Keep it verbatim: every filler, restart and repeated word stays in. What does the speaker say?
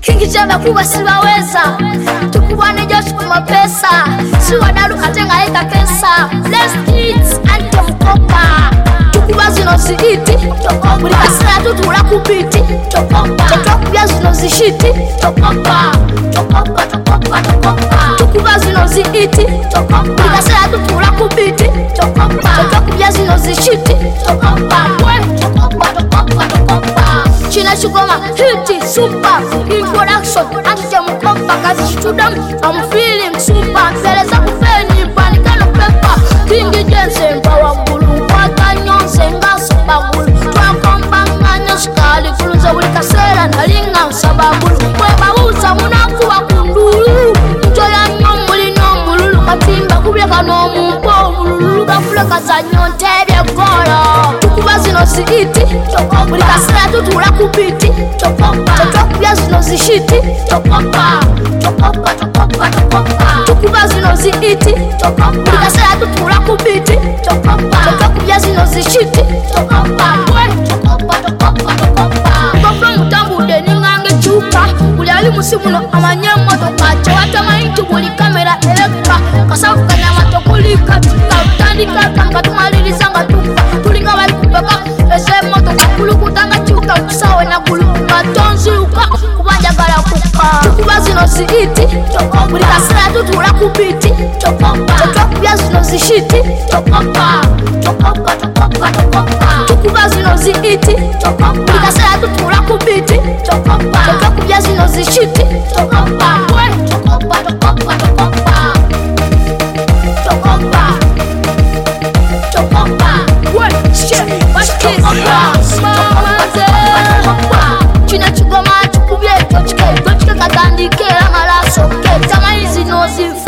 Kingi chamba kuwa siwaweza tukubwane Josh kuma pesa siwa daru katenga eka kesa Let's eat anto mkopa tukuba zino ziiti buli kasera tutula kupiti tokubya zino zishiti tukuba zino ziiti buli kasera tutula kupiti tokubya zino zishiti China Chugoma, hiti, super, in production, anti mkopa, kazi studam, I'm feeling super, feleza kufeni, panikano pepa, Kingi jense, mbawa ngulu, wata nyonse, nga sabagulu, twa komba nganya skali, kulunza wika sera, nalinga sabagulu, kweba uza munakuwa kundulu, mtoya nyomuli nyomululu, katimba kubyeka nomupo, mululu, gafuleka za nyontebye golo, tukuba zino ziiti, buli kasera tutula kupiti tokubya zino zishiti tukuba zino ziiti buli kasera tutula kupiti tokubya zino zishiti Bafro mutambude ningange chupa buli ali musimuno amanye motoka chewatamanyi nti buli kamera eleka kasavu kanyama tokulika tutandika kanga tumaliriza nga tufa tulinga bali kupeka ese motoka kulukutanga chuka kusawe na kuluka tonziruka kubanjagala kuka tukuba zino ziiti buli kasera tutula kupiti tokubya zino zishiti tukuba zino ziiti buli kasera tutula kupiti tokubya zino zishiti China Chugoma tukubye tochike tochike katandike la malaso ke tamayizi no zifu